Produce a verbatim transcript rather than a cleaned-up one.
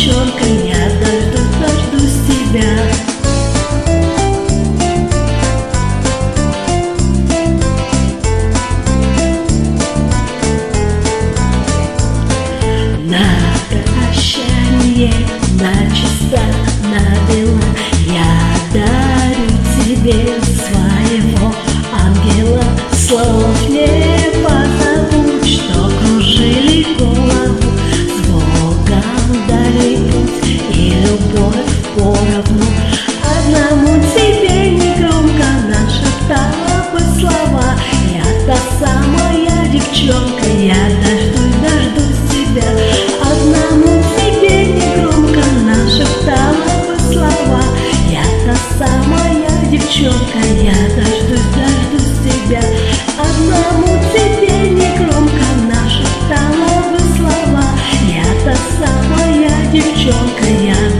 девчонка, я дождусь, дождусь тебя. На прощание, начисто, набело, я дарю тебе своего ангела. Слов не позовут, что кружили голову. С Богом дали путь и любовь поровну. Одному тебе негромко нашептала бы слова. Я та самая девчонка, я дождусь, дождусь тебя. Одному тебе негромко нашептала бы слова. Я та самая девчонка, я дождусь, дождусь тебя. Одному тебе негромко нашептала бы слова. Я та самая девчонка, я